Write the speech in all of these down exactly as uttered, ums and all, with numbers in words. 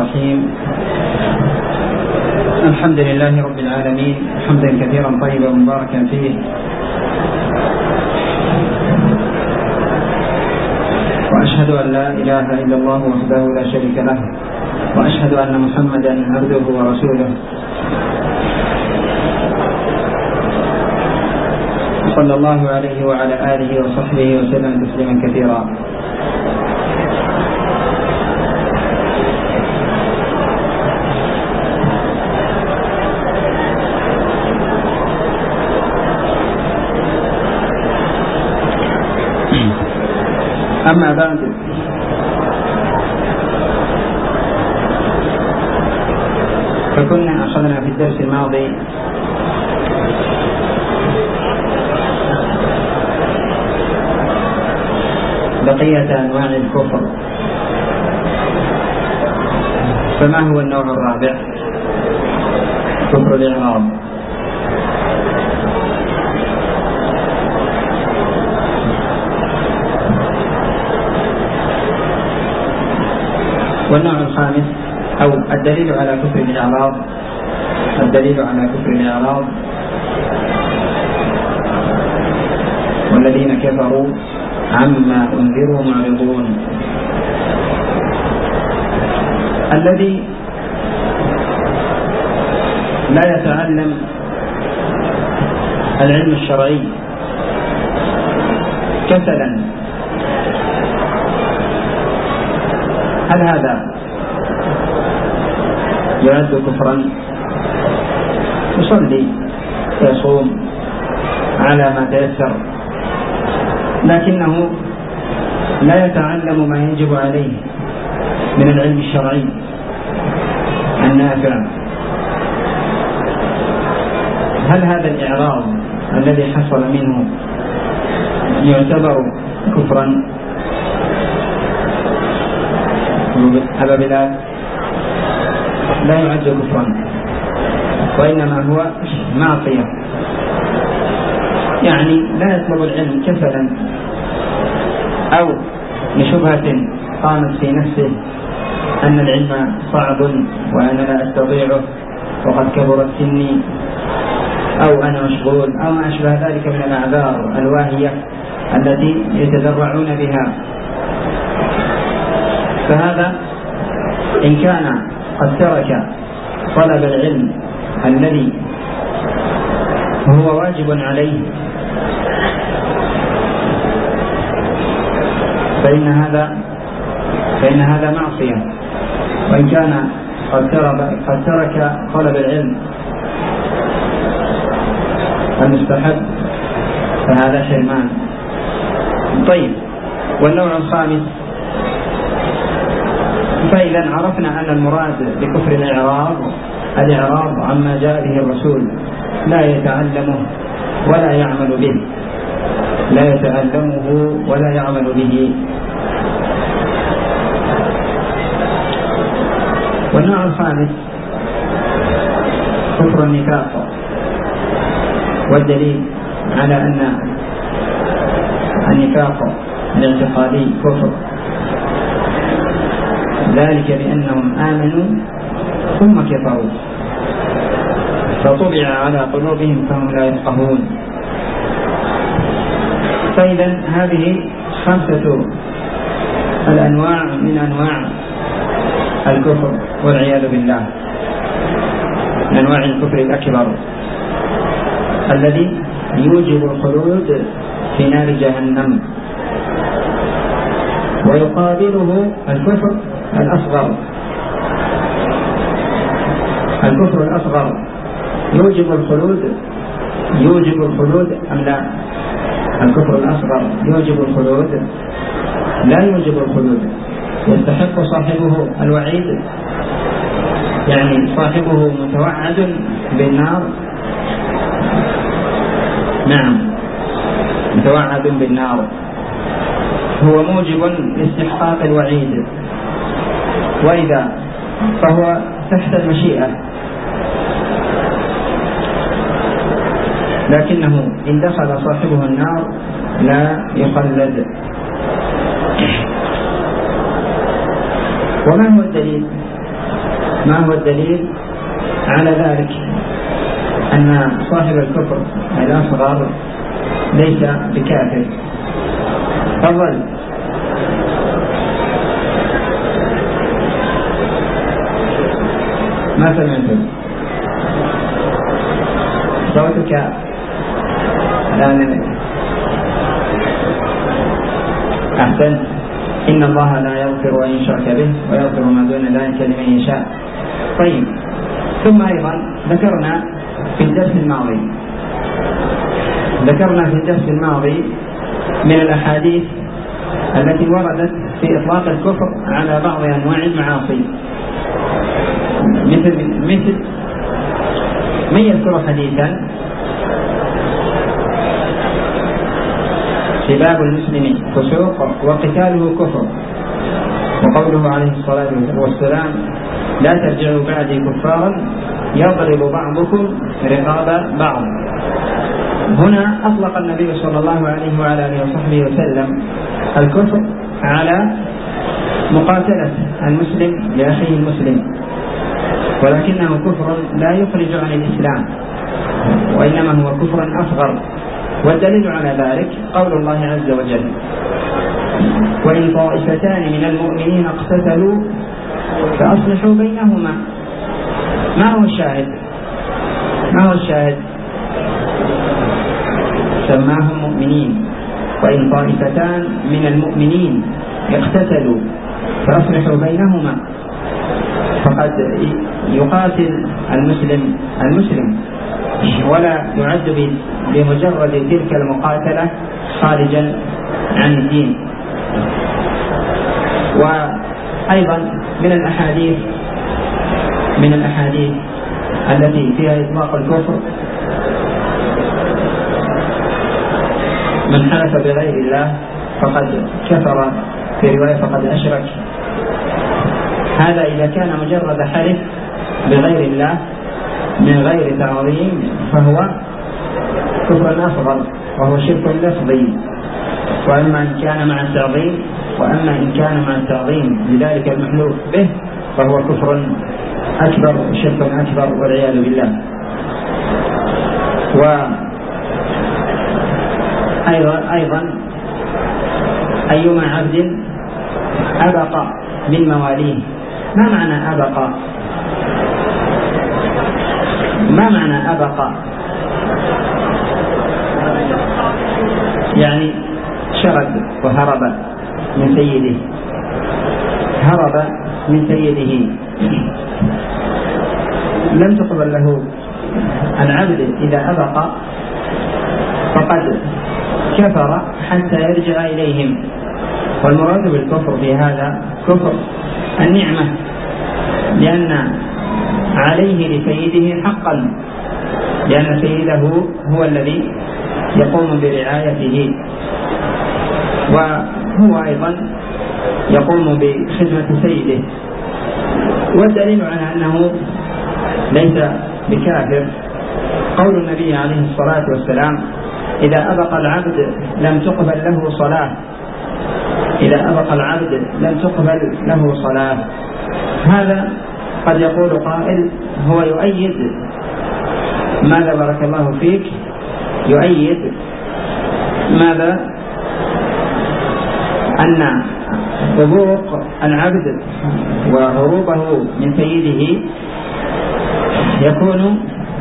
الرحيم. الحمد لله رب العالمين حمدا كثيرا طيبا مباركا فيه، وأشهد أن لا إله إلا الله وحده لا شريك له، وأشهد أن محمدا عبده ورسوله صلى الله عليه وعلى آله وصحبه وسلم تسليما كثيرا. أما بعد، فكنا أخذنا في الدرس الماضي بقية أنواع الكفر. فما هو النوع الرابع؟ كفر الإعراض. والنوع الخامس أو الدليل على كفر الإعراض الدليل على كفر الإعراض والذين كفروا عما أنذروا معرضون. الذي لا يتعلم العلم الشرعي كسلا، هل هذا يعد كفرا؟ يصلي يصوم على ما تيسر، لكنه لا يتعلم ما يجب عليه من العلم الشرعي النافع. هل هذا الإعراض الذي حصل منه يعتبر كفرا؟ أبا بلال، لا يعد كفرا، وإنما هو معصية. يعني لا يطلب العلم كسلا أو لشبهة قامت في نفسه أن العلم صعب وأنا لا أستطيعه وقد كبرت سني أو أنا مشغول أو ما أشبه ذلك من الأعذار الواهية التي يتذرعون بها. فهذا إن كان قد ترك طلب العلم الذي هو واجب عليه فإن هذا فإن هذا معصية، وإن كان قد ترك طلب العلم المستحب فهذا حرمان. طيب، والنوع الخامس، فإذا عرفنا أن المراد بكفر الإعراض الإعراض عما جاء به الرسول، لا يتعلمه ولا يعمل به لا يتعلمه ولا يعمل به. والنوع الخامس كفر النفاق، والدليل على أن النفاق الاعتقادي كفر، ذلك بأنهم آمنوا ثم كفروا فطبع على قلوبهم فهم لا يفقهون. فإذا هذه خمسة الأنواع من أنواع الكفر والعياذ بالله، من أنواع الكفر الأكبر الذي يوجب الخلود في نار جهنم. ويقابله الكفر الأصغر. الكفر الأصغر يوجب الخلود يوجب الخلود أم لا؟ الكفر الأصغر يوجب الخلود؟ لا يوجب الخلود، يستحق صاحبه الوعيد، يعني صاحبه متوعد بالنار. نعم، متوعد بالنار، هو موجب لاستحقاق الوعيد، وإذا فهو تحت المشيئة، لكنه إن دخل صاحبه النار لا يخلد. وما هو الدليل ما هو الدليل على ذلك؟ أن صاحب الكفر الأصغر ليس بكافر. تفضل. ما سمعت صوتك الآن. أحسنت. إن الله لا يغفر أن يشرك به ويغفر ما دون ذلك لمن يشاء. طيب، ثم أيضا ذكرنا في الدرس الماضي ذكرنا في الدرس الماضي من الأحاديث التي وردت في إطلاق الكفر على بعض أنواع المعاصي، مثل مثل من يذكر حديثا سباب المسلم فسوق وقتاله كفر، وقوله عليه الصلاة والسلام لا ترجعوا بعدي كفارا يضرب بعضكم رقاب بعض. هنا أطلق النبي صلى الله عليه وعلى آله وصحبه وسلم الكفر على مقاتلة المسلم لأخيه المسلم، ولكنه كفر لا يخرج عن الإسلام، وإنما هو كفر أصغر. والدليل على ذلك قول الله عز وجل وإن طائفتان من المؤمنين اقتتلوا فأصلحوا بينهما. ما هو الشاهد؟ ما هو الشاهد؟ سماهم مؤمنين. وإن طائفتان من المؤمنين اقتتلوا فأصلحوا بينهما، فقد يقاتل المسلم المسلم ولا يعد بمجرد تلك المقاتلة خارجا عن الدين. وأيضا من الأحاديث من الأحاديث التي فيها إطلاق الكفر من حلف بغير الله فقد كفر، في رواية فقد أشرك. هذا إذا كان مجرد حلف بغير الله من غير تعظيم فهو كفر أصغر وهو شرك لفظي، وأما إن كان مع التعظيم وأما إن كان مع التعظيم لذلك المحلوف به فهو كفر أكبر وشرك أكبر والعياذ بالله. وأيضا أيضا أيما عبد أبق من مواليه. ما معنى أبق؟ ما معنى أبق؟ يعني شرد وهرب من سيده، هرب من سيده. لم تقبل له العبد إذا أبق فقد كفر حتى يرجع إليهم. والمراد بالكفر في هذا كفر النعمة، لأن عليه لسيده حقا، لأن سيده هو الذي يقوم برعايته، وهو أيضا يقوم بخدمة سيده. والدليل على أنه ليس بكافر قول النبي عليه الصلاة والسلام إذا أبق العبد لم تقبل له صلاة إذا أبق العبد لم تقبل له صلاة. هذا قد يقول قائل هو يؤيد ماذا؟ بارك الله فيك. يؤيد ماذا؟ أن عبوق العبد وهروبه من سيده يكون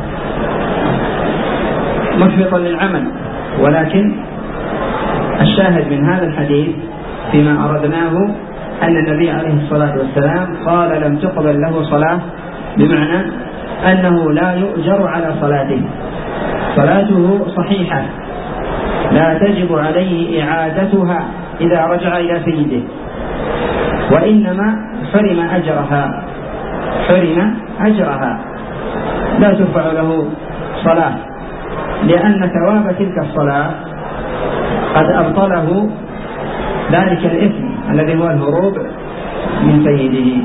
محبطا للعمل. ولكن الشاهد من هذا الحديث فيما أردناه أن النبي عليه الصلاة والسلام قال لم تقبل له صلاة، بمعنى أنه لا يؤجر على صلاته، صلاته صحيحة لا تجب عليه إعادتها إذا رجع إلى سيده، وإنما حرم أجرها حرم أجرها لا ترفع له صلاة، لأن ثواب تلك الصلاة قد أبطله ذلك الإثم الذي هو الهروب من سيده.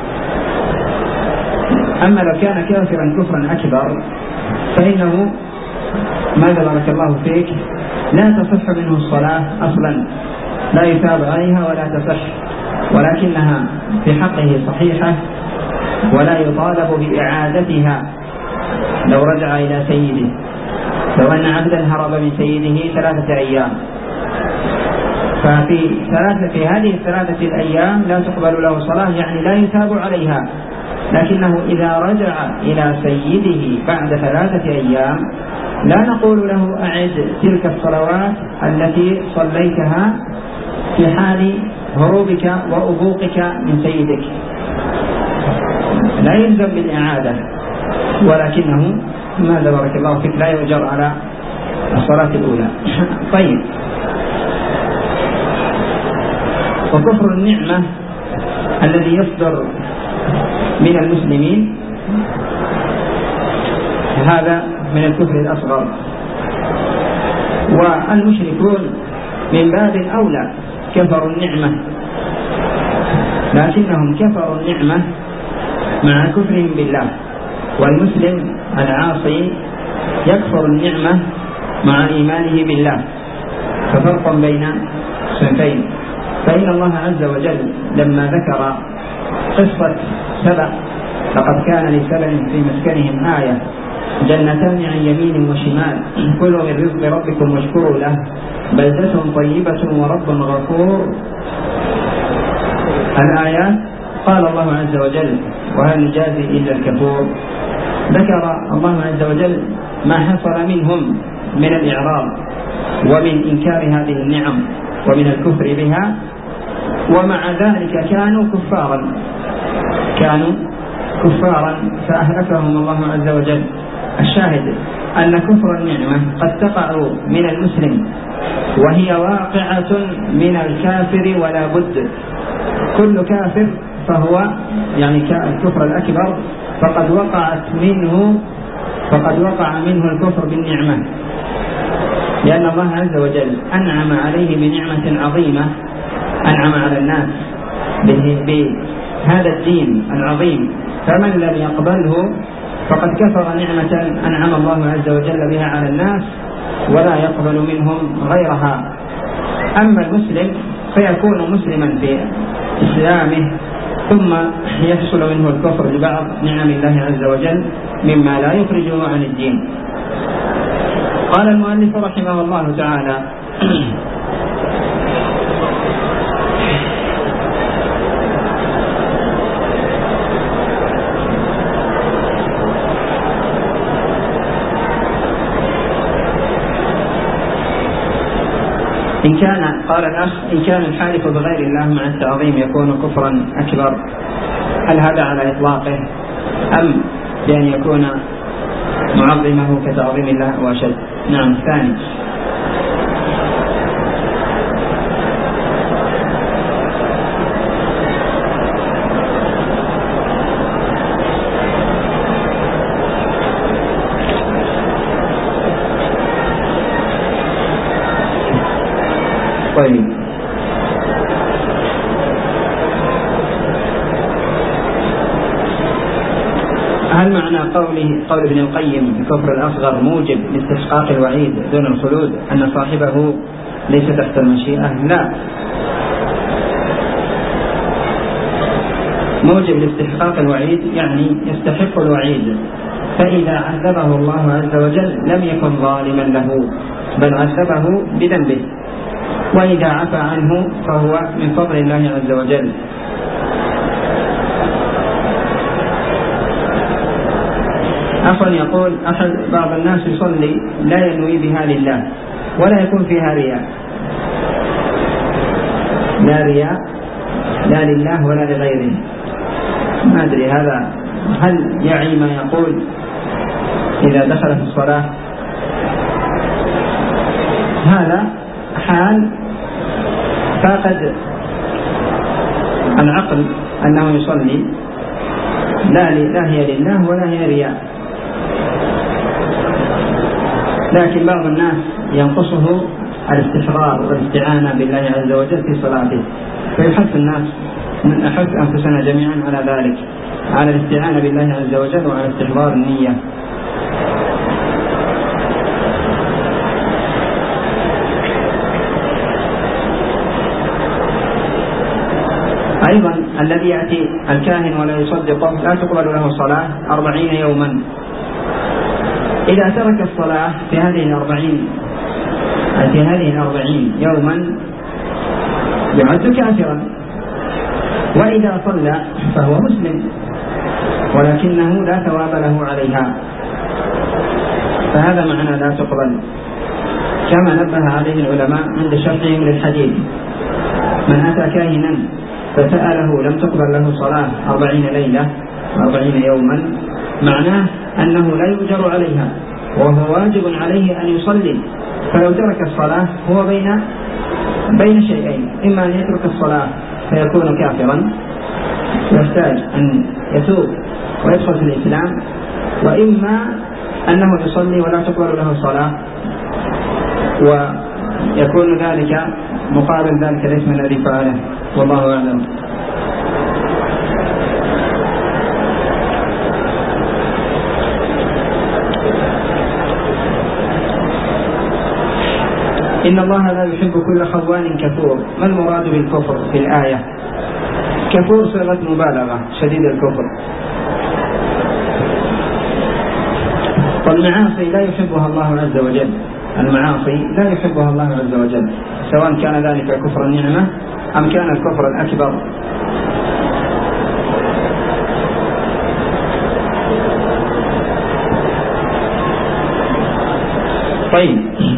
أما لو كان كافرا كفرا أكبر فإنه ماذا بارك الله فيك لا تصح منه الصلاة أصلا، لا يثاب عليها ولا تصح، ولكنها في حقه صحيحة ولا يطالب بإعادتها لو رجع إلى سيده. لو أن عبدا هرب من سيده ثلاثة أيام، ففي ثلاثة في هذه الثلاثة الأيام لا تقبل له صلاة، يعني لا يثاب عليها، لكنه إذا رجع إلى سيده بعد ثلاثة أيام لا نقول له أعد تلك الصلوات التي صليتها في حال هروبك وأبوقك من سيدك، لا يلزم بالإعادة، ولكنه ماذا بارك الله فيك لا يؤجر على الصلاة الأولى. طيب، وكفر النعمة الذي يصدر من المسلمين هذا من الكفر الأصغر، والمشركون من باب أولى كفروا النعمة، لكنهم كفروا النعمة مع كفرهم بالله، والمسلم العاصي يكفر النعمة مع إيمانه بالله، ففرق بين صنفين. فإن الله عز وجل لما ذكر قصة سبأ لقد كان لسبأ في مسكنهم آية جنتان عن يمين وشمال كلوا من رزق ربكم واشكروا له بلدة طيبة ورب غفور، الآيات قال الله عز وجل وهل نجازي إلا الكفور. ذكر الله عز وجل ما حصل منهم من الإعراض ومن إنكار هذه النعم ومن الكفر بها، ومع ذلك كانوا كفارا كانوا كفارا فأهلكهم الله عز وجل. الشاهد أن كفر النعمة قد تقع من المسلم وهي واقعة من الكافر ولا بد، كل كافر فهو يعني الكفر الأكبر فقد وقعت منه فقد وقع منه الكفر بالنعمة، لأن الله عز وجل أنعم عليه بنعمة عظيمة، أنعم على الناس بهذا الدين العظيم، فمن لم يقبله فقد كفر نعمة أنعم الله عز وجل بها على الناس ولا يقبل منهم غيرها. أما المسلم فيكون مسلما في إسلامه ثم يحصل منه الكفر لبعض نعم الله عز وجل مما لا يخرجه عن الدين. قال المؤلف رحمه الله تعالى: إن كان قال الأخ إن كان الحالف بغير الله مع التعظيم يكون كفرا أكبر، هل هذا على إطلاقه أم بأن يكون معظمه كتعظيم الله وأشد؟ نعم. الثاني: طيب، هل معنى قوله قول ابن القيم الكفر الأصغر موجب لاستحقاق الوعيد دون الخلود أن صاحبه ليس تحت المشيئة؟ لا، موجب لاستحقاق الوعيد يعني يستحق الوعيد، فإذا عذبه الله عز وجل لم يكن ظالما له بل عذبه بذنبه، وإذا عفى عنه فهو من فضل الله عز وجل. أصلا يقول أحد بعض الناس يصلي لا ينوي بها لله ولا يكون فيها رياء، لا رياء لا لله ولا لغيره، ما أدري هذا هل يعي ما يقول إذا دخل في الصلاة؟ هذا حال فاقد العقل أنه يصلي لا لا هي لله ولا هي رياء، لكن بعض الناس ينقصه الاستحضار والاستعانة بالله عز وجل في صلاته، فيحث الناس نحث أنفسنا جميعا على ذلك، على الاستعانة بالله عز وجل وعلى استحضار النية. أيضا الذي يأتي الكاهن ولا يصدقه لا تقبل له صلاة أربعين يوما. إذا ترك الصلاة في هذه الأربعين في هذه الأربعين يوما يعد كافرا، وإذا صلى فهو مسلم ولكنه لا ثواب له عليها، فهذا معنى لا تقبل، كما نبه عليه العلماء عند شرحهم للحديث: من أتى كاهنا فسأله لم تقبل له صلاة أربعين ليلة أربعين يوما، معناه أنه لا يؤجر عليها وهو واجب عليه أن يصلي، فلو ترك الصلاة هو بين بين شيئين: إما أن يترك الصلاة فيكون كافرا يحتاج أن يتوب ويدخل في الإسلام، وإما أنه يصلي ولا تقبل له صلاة ويكون ذلك مقابل ذلك الاسم الذي فعله، والله أعلم. إن الله لا يحب كل خوان كفور. ما المراد بالكفر في الآية؟ كفور صيغة مبالغة، شديد الكفر. والمعاصي لا يحبها الله عز وجل، المعاصي لا يحبها الله عز وجل، سواء كان ذلك كفر النعمة أم كان الكفر الأكبر. طيب،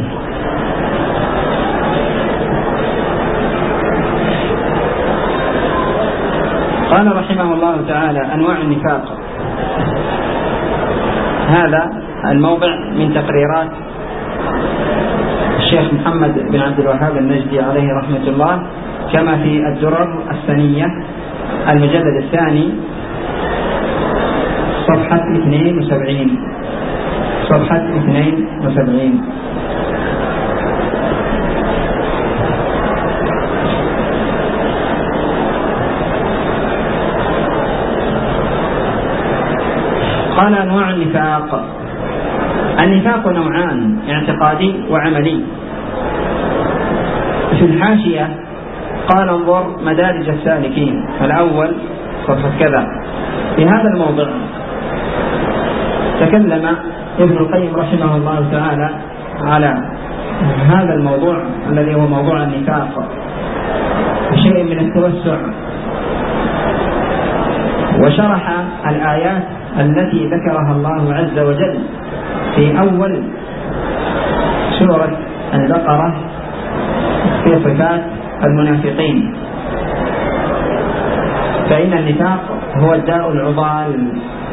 قال رحمه الله تعالى: أنواع النفاق. هذا الموضع من تقريرات الشيخ محمد بن عبد الوهاب النجدي عليه رحمة الله، كما في الدرر الثانية المجلد الثاني صفحة اثنين وسبعين صفحة اثنين وسبعين. قال: أنواع النفاق. النفاق نوعان: اعتقادي وعملي. في الحاشية قال: انظر مدارج السالكين الأول صفحة كذا. في هذا الموضع تكلم ابن القيم رحمه الله تعالى على هذا الموضوع الذي هو موضوع النفاق بشيء من التوسع، وشرح الآيات التي ذكرها الله عز وجل في أول سورة البقرة في صفات المنافقين. فإن النفاق هو الداء العضال،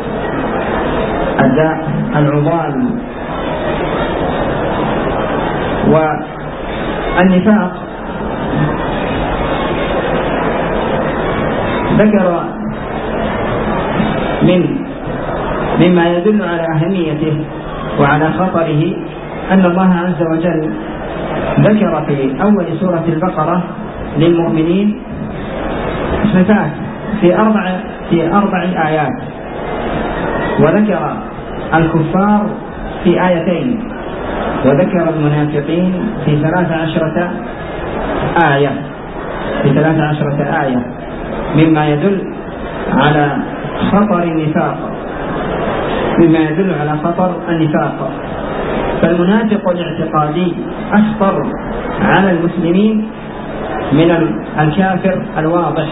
الداء العضال. والنفاق ذكر من مما يدل على أهميته وعلى خطره أن الله عز وجل ذكر في أول سورة البقرة للمؤمنين صفات في أربع في أربع آيات، وذكر الكفار في آيتين، وذكر المنافقين في ثلاث عشرة آية في ثلاث عشرة آية، مما يدل على خطر النفاق مما يدل على خطر النفاق. فالمنافق الاعتقادي أخطر على المسلمين من الكافر الواضح.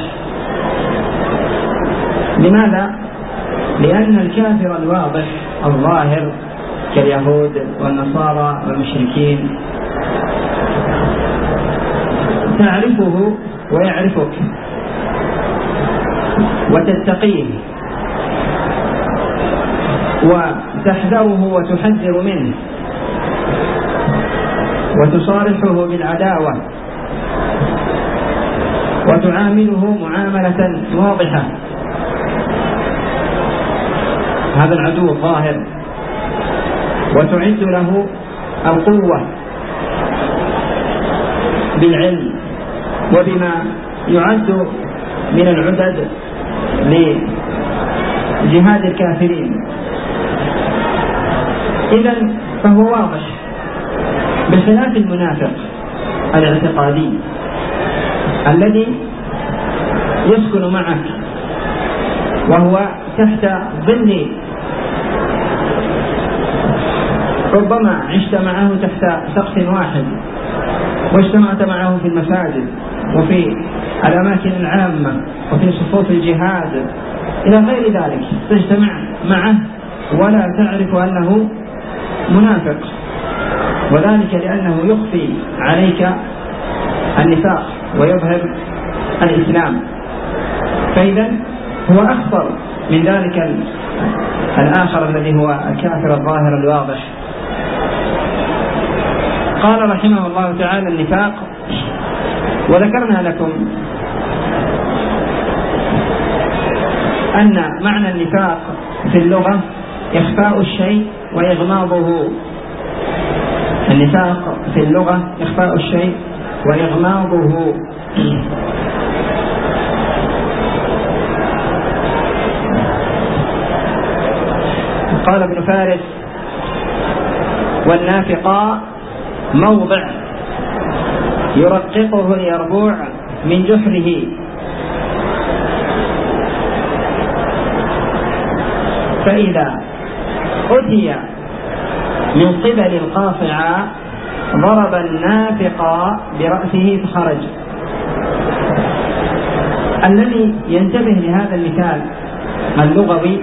لماذا؟ لأن الكافر الواضح الظاهر كاليهود والنصارى والمشركين تعرفه ويعرفك وتتقيه وتحذره وتحذر منه وتصارحه بالعداوة وتعامله معاملة واضحة. هذا العدو الظاهر، وتعد له القوة بالعلم وبما يعد من العدد لجهاد الكافرين. إذن فهو واضح، بخلاف المنافق الاعتقادي الذي يسكن معك وهو تحت ظل، ربما عشت معه تحت سقف واحد واجتمعت معه في المساجد وفي الأماكن العامة وفي صفوف الجهاد إلى غير ذلك، تجتمع معه ولا تعرف أنه منافق، وذلك لأنه يخفي عليك النفاق ويظهر الإسلام. فإذا هو أخطر من ذلك الآخر الذي هو الكافر الظاهر الواضح. قال رحمه الله تعالى النفاق، وذكرنا لكم أن معنى النفاق في اللغة إخفاء الشيء وإغماضه. النفاق في اللغة إخفاء الشيء وإغماضه. قال ابن فارس: والنافقاء موضع يرققه اليربوع من جحره، فإذا أتي من قبل القاصعة ضرب النافق برأسه فخرج. الذي ينتبه لهذا المثال اللغوي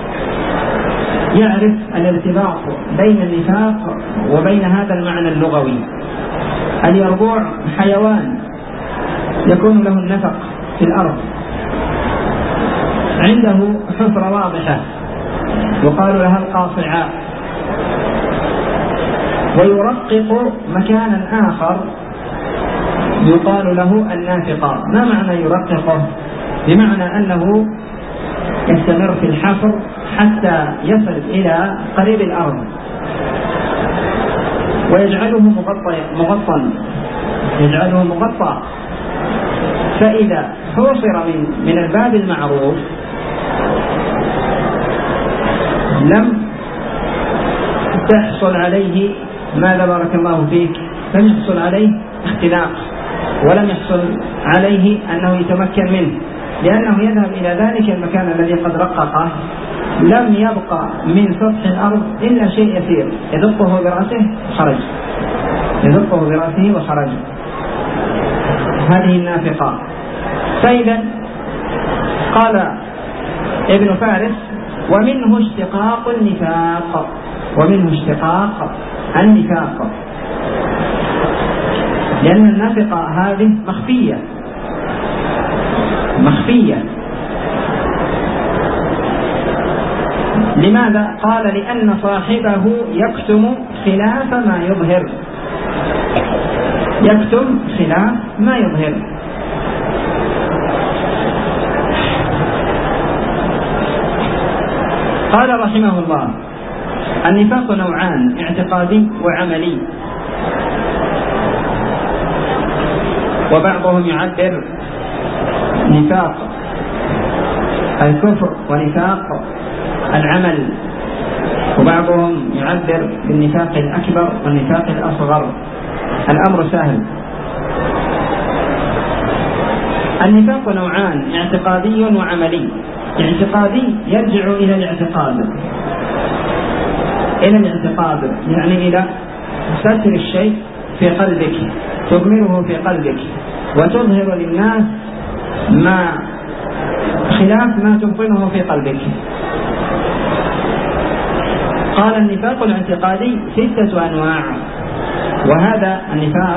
يعرف الارتباط بين النفاق وبين هذا المعنى اللغوي. اليربوع حيوان يكون له النفق في الأرض، عنده حفرة واضحة يقال لها القاصعة، ويرقق مكانا آخر يقال له النافقة. ما معنى يرققه؟ بمعنى أنه يستمر في الحفر حتى يصل إلى قريب الأرض ويجعله مغطى مغطى يجعله مغطى فإذا حوصر من من الباب المعروف لم تحصل عليه ماذا بارك الله فيك لم يحصل عليه اختلاق، ولم يحصل عليه أنه يتمكن منه، لأنه يذهب إلى ذلك المكان الذي قد رققه، لم يبقى من سطح الأرض إلا شيء يسير يدقه برأسه خرج يدقه برأسه وخرج. هذه النافقة. فإذا قال ابن فارس: ومنه اشتقاق النفاق، ومنه اشتقاق النفاق، لأن النافقة هذه مخفية مخفية. لماذا؟ قال: لأن صاحبه يكتم خلاف ما يظهر يكتم خلاف ما يظهر. قال رحمه الله: النفاق نوعان: اعتقادي وعملي، وبعضهم يعبر نفاق الكفر ونفاق العمل، وبعضهم يعبر بالنفاق الأكبر والنفاق الأصغر. الأمر سهل. النفاق نوعان: اعتقادي وعملي. اعتقادي يرجع إلى الاعتقاد إلى الاعتقاد يعني إلى ستر الشيء في قلبك، تضمره في قلبك وتظهر للناس ما خلاف ما تبطنه في قلبك. قال: النفاق الاعتقادي ستة أنواع، وهذا النفاق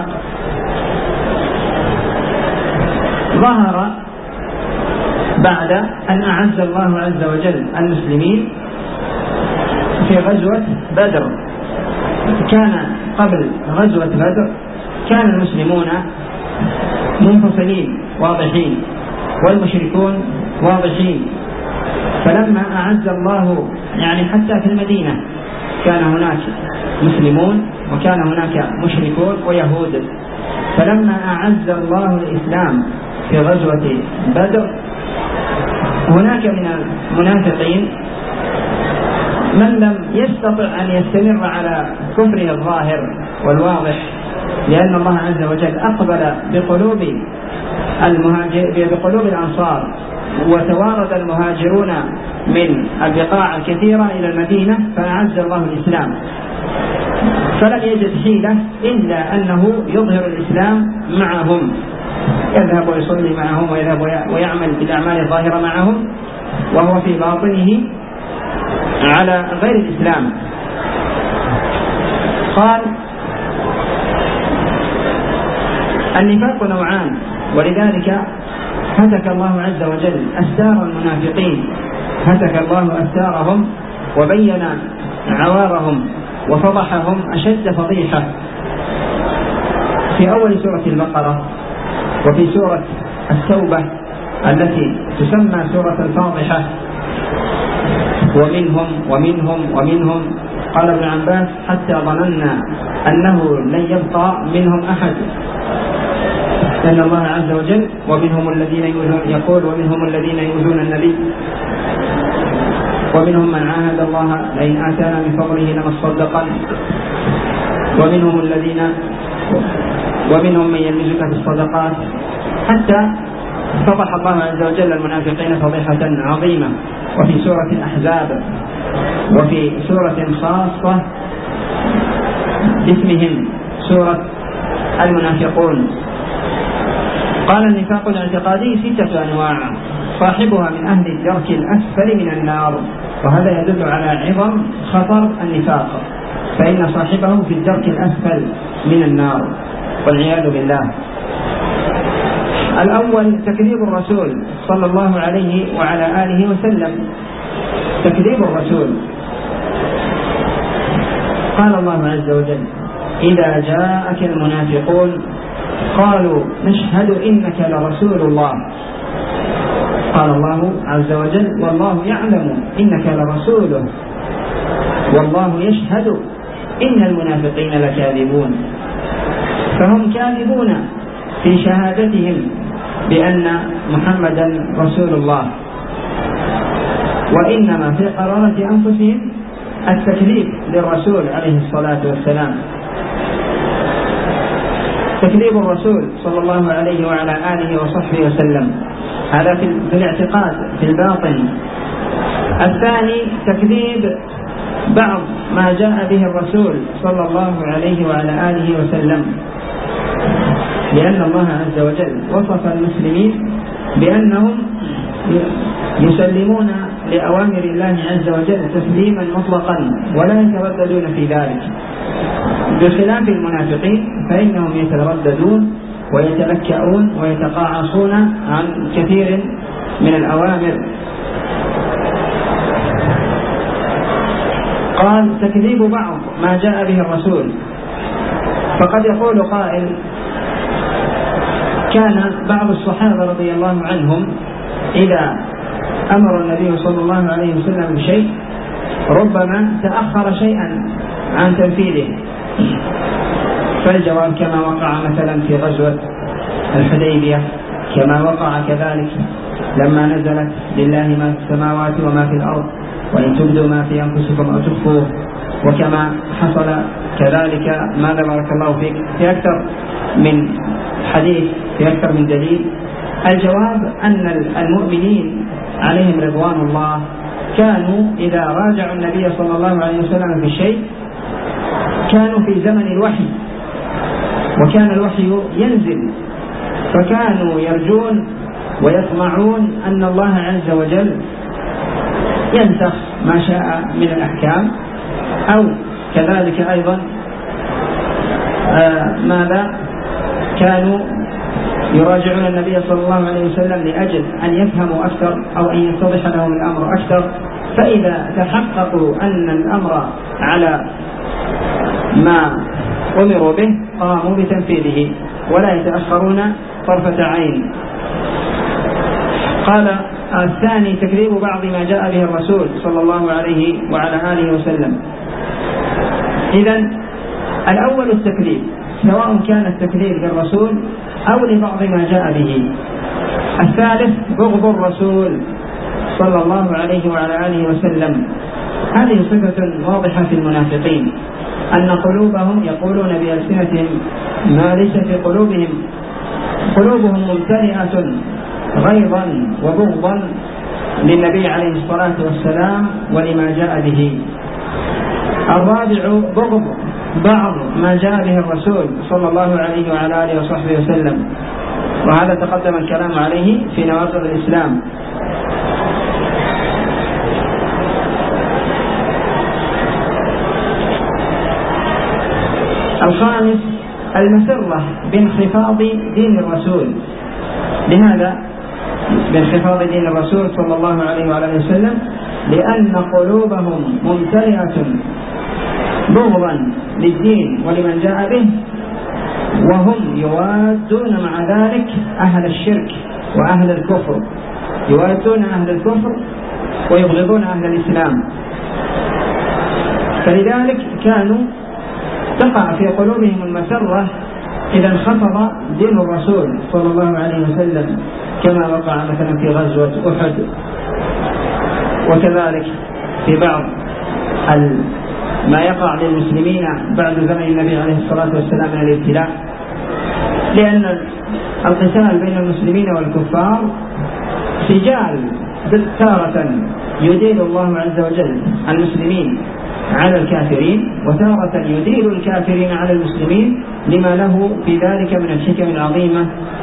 ظهر بعد أن أعز الله عز وجل المسلمين في غزوة بدر. كان قبل غزوة بدر كان المسلمون منفصلين واضحين والمشركون واضحين، فلما أعز الله يعني حتى في المدينة كان هناك مسلمون وكان هناك مشركون ويهود، فلما أعز الله الإسلام في غزوة بدر هناك من المنافقين من لم يستطع أن يستمر على كفره الظاهر والواضح، لأن الله عز وجل أقبل بقلوب المهاجر بقلوب الأنصار، وتوارد المهاجرون من البقاع الكثيرة إلى المدينة فأعز الله الإسلام، فلم يجد حيلة إلا أنه يظهر الإسلام معهم، يذهب ويصلي معهم ويذهب ويعمل بالأعمال الظاهرة معهم، وهو في باطنه على غير الإسلام. قال: النفاق نوعان، ولذلك هتك الله عز وجل أستار المنافقين، هتك الله أستارهم وبين عوارهم وفضحهم أشد فضيحة في أول سورة البقرة وفي سورة التوبة التي تسمى سورة الفاضحة. ومنهم ومنهم ومنهم قال ابن عباس: حتى ظننا أنه لن يبقى منهم أحد، لأن الله عز وجل ومنهم الذين يؤذون، يقول: ومنهم الذين يؤذون النبي، ومنهم من عاهد الله لئن آتانا من فضله لنصدقن، ومنهم الذين ومنهم من يلمزك في الصدقات، حتى فضح الله عز وجل المنافقين فضيحة عظيمة. وفي سورة الأحزاب وفي سورة خاصة اسمهم سورة المنافقون. قال: النفاق الاعتقادي ستة أنواع، صاحبها من أهل الدرك الأسفل من النار، وهذا يدل على عظم خطر النفاق، فإن صاحبه في الدرك الأسفل من النار والعياذ بالله. الأول تكذيب الرسول صلى الله عليه وعلى آله وسلم، تكذيب الرسول. قال الله عز وجل: إذا جاءك المنافقون قالوا نشهد إنك لرسول الله. قال الله عز وجل: والله يعلم إنك لرسوله والله يشهد إن المنافقين لكاذبون. فهم كاذبون في شهادتهم بأن محمدا رسول الله، وإنما في قرارة أنفسهم التكذيب للرسول عليه الصلاة والسلام. تكذيب الرسول صلى الله عليه وعلى آله وصحبه وسلم، هذا في الاعتقاد في الباطن. الثاني تكذيب بعض ما جاء به الرسول صلى الله عليه وعلى آله وسلم، لأن الله عز وجل وصف المسلمين بأنهم يسلمون لأوامر الله عز وجل تسليما مطلقا ولا يترددون في ذلك، بخلاف المنافقين فإنهم يترددون ويتلكؤون ويتقاعصون عن كثير من الأوامر. قال: تكذيب بعض ما جاء به الرسول، فقد يقول قائل: كان بعض الصحابة رضي الله عنهم إذا أمر النبي صلى الله عليه وسلم بشيء ربما تأخر شيئا عن تنفيذه، فالجواب كما وقع مثلا في غزوة الحديبية، كما وقع كذلك لما نزلت لله ما في السماوات وما في الأرض وإن تبدوا ما في أنفسكم أو تخفوه، وكما حصل كذلك ماذا بارك الله فيك في أكثر من حديث في أكثر من دليل. الجواب أن المؤمنين عليهم رضوان الله كانوا إذا راجعوا النبي صلى الله عليه وسلم في شيء كانوا في زمن الوحي، وكان الوحي ينزل، فكانوا يرجون ويطمعون أن الله عز وجل ينسخ ما شاء من الأحكام، أو كذلك أيضا آه ماذا كانوا يراجعون النبي صلى الله عليه وسلم لأجل أن يفهموا أكثر أو أن يتضح لهم الأمر أكثر، فإذا تحققوا أن الأمر على ما أمروا به قاموا بتنفيذه ولا يتأخرون طرفة عين. قال: الثاني تكذيب بعض ما جاء به الرسول صلى الله عليه وعلى آله وسلم. إذن الأول التكذيب، سواء كان التكذيب للرسول أو لبعض ما جاء به. الثالث بغض الرسول صلى الله عليه وعلى آله وسلم. هذه صفة واضحة في المنافقين، أن قلوبهم يقولون بألسنتهم ما ليس في قلوبهم، قلوبهم ممتلئة غيظا وبغضا للنبي عليه الصلاة والسلام ولما جاء به. الرابع بغض بعض ما جاء به الرسول صلى الله عليه وعلى آله وصحبه وسلم، وهذا تقدم الكلام عليه في نواقض الإسلام. الخامس المسرة بانخفاض دين الرسول. لماذا بانخفاض دين الرسول صلى الله عليه وعلى آله وسلم؟ لأن قلوبهم ممتلئة بغضا للدين ولمن جاء به، وهم يوادون مع ذلك أهل الشرك وأهل الكفر، يوادون أهل الكفر ويبغضون أهل الإسلام. فلذلك كانوا تقع في قلوبهم المسرة إذا انخفض دين الرسول صلى الله عليه وسلم، كما وقع مثلا في غزوة أحد، وكذلك في بعض ما يقع للمسلمين بعد زمن النبي عليه الصلاة والسلام من الابتلاء، لأن القتال بين المسلمين والكفار سجال تارة يدين الله عز وجل المسلمين على الكافرين، وتارة يدين الكافرين على المسلمين لما له في ذلك من الحكم العظيمة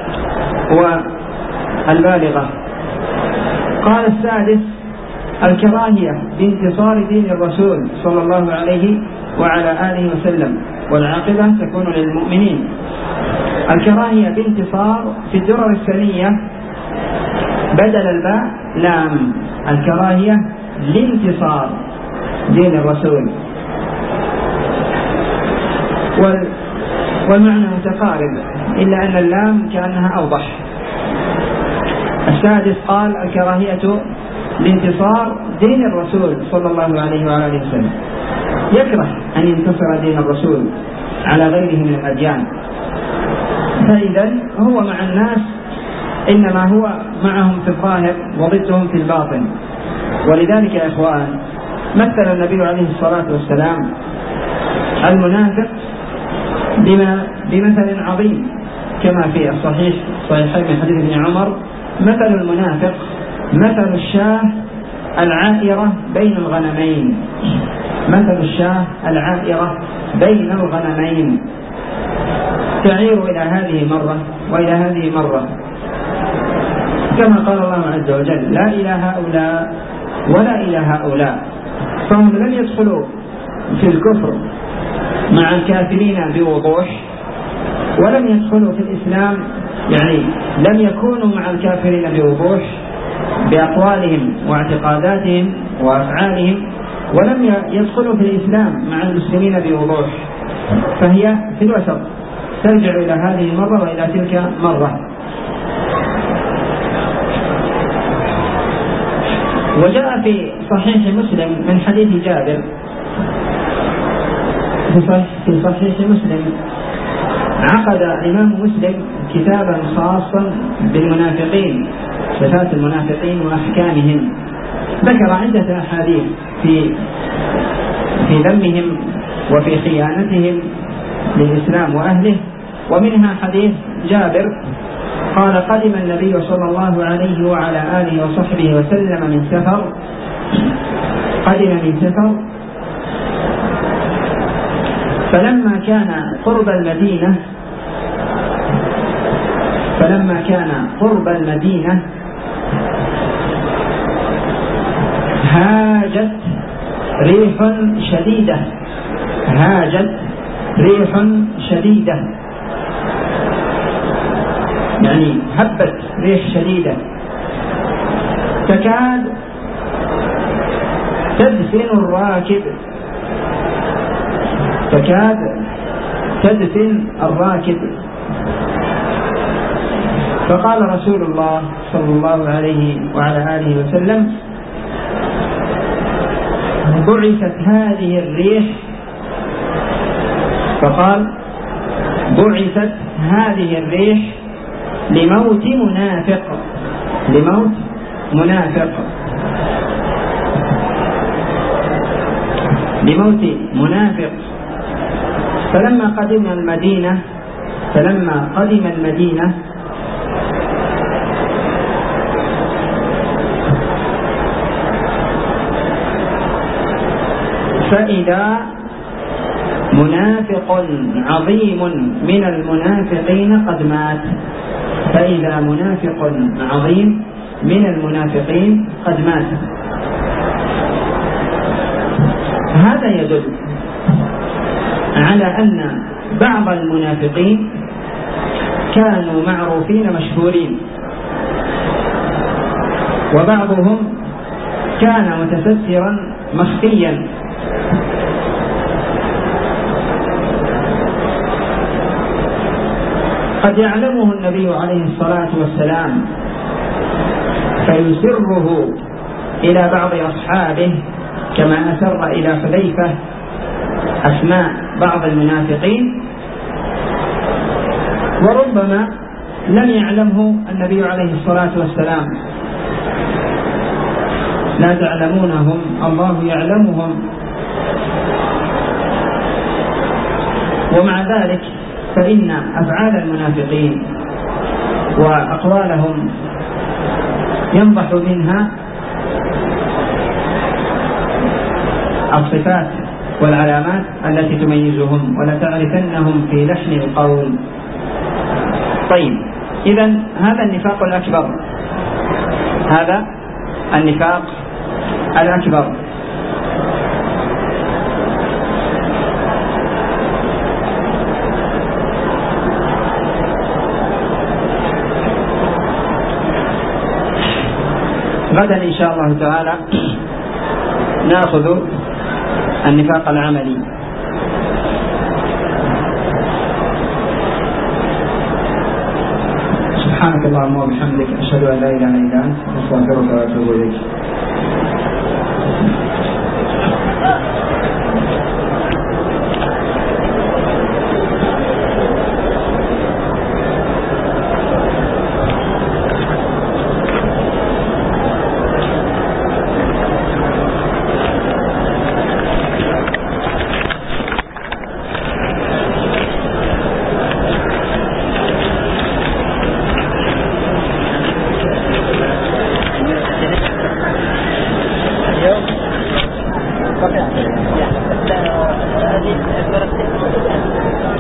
والبالغة. قال السادس الكراهية بانتصار دين الرسول صلى الله عليه وعلى آله وسلم، والعاقبة تكون للمؤمنين. الكراهية بانتصار في الدرر الثانية بدل الباء لام، الكراهية لانتصار دين الرسول، والمعنى متقارب إلا أن اللام كأنها أوضح. السادس قال الكراهية لانتصار دين الرسول صلى الله عليه وآله وسلم، يكره أن ينتصر دين الرسول على غيره من الأديان، فإذا هو مع الناس إنما هو معهم في الظاهر وضدهم في الباطن. ولذلك يا إخوان مثل النبي عليه الصلاة والسلام المنافق بما بمثل عظيم كما في الصحيح صحيحين من حديث ابن عمر: مثل المنافق مثل الشاة العائرة بين الغنمين، مثل الشاة العائرة بين الغنمين، تعير إلى هذه مرة وإلى هذه مرة، كما قال الله عز وجل: لا إلى هؤلاء ولا إلى هؤلاء. فهم لم يدخلوا في الكفر مع الكافرين بوضوح، ولم يدخلوا في الإسلام، يعني لم يكونوا مع الكافرين بوضوح بأقوالهم واعتقاداتهم وأفعالهم، ولم يدخلوا في الإسلام مع المسلمين بوضوح، فهي في الوسط، ترجع إلى هذه مرة وإلى تلك مرة. وجاء في صحيح مسلم من حديث جابر في صحيح مسلم: عقد الإمام مسلم كتابا خاصا بالمنافقين، صفات المنافقين وأحكامهم، ذكر عدة أحاديث في في ذمهم وفي خيانتهم للإسلام وأهله، ومنها حديث جابر قال: قدم النبي صلى الله عليه وعلى آله وصحبه وسلم من سفر قدم من سفر فلما كان قرب المدينة فلما كان قرب المدينة هاجت ريح شديدة هاجت ريح شديدة يعني هبت ريح شديدة تكاد تدفن الراكب تكاد تدفن الراكب فقال رسول الله صلى الله عليه وعلى آله وسلم: بعثت هذه الريح فقال بعثت هذه الريح لموت منافق لموت منافق لموت منافق فلما قدم المدينة فلما قدم المدينة فإذا منافق عظيم من المنافقين قد مات فإذا منافق عظيم من المنافقين قد مات. هذا يدل على أن بعض المنافقين كانوا معروفين مشهورين، وبعضهم كان متسترا مخفيا. قد يعلمه النبي عليه الصلاة والسلام فيسره إلى بعض أصحابه كما أسر إلى حذيفة أسماء بعض المنافقين، وربما لم يعلمه النبي عليه الصلاة والسلام. لا تعلمونهم الله يعلمهم. ومع ذلك فإن أفعال المنافقين وأقوالهم ينضح منها الصفات والعلامات التي تميزهم، ولتعرفنهم في لحن القول. طيب، إذن هذا النفاق الأكبر، هذا النفاق الأكبر. غدا إن شاء الله تعالى نأخذ النفاق العملي. سبحانك اللهم وبحمدك أشهد أن لا إله إلا أنت أستغفرك وأتوب إليك.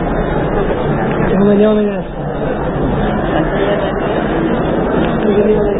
يوم اليوم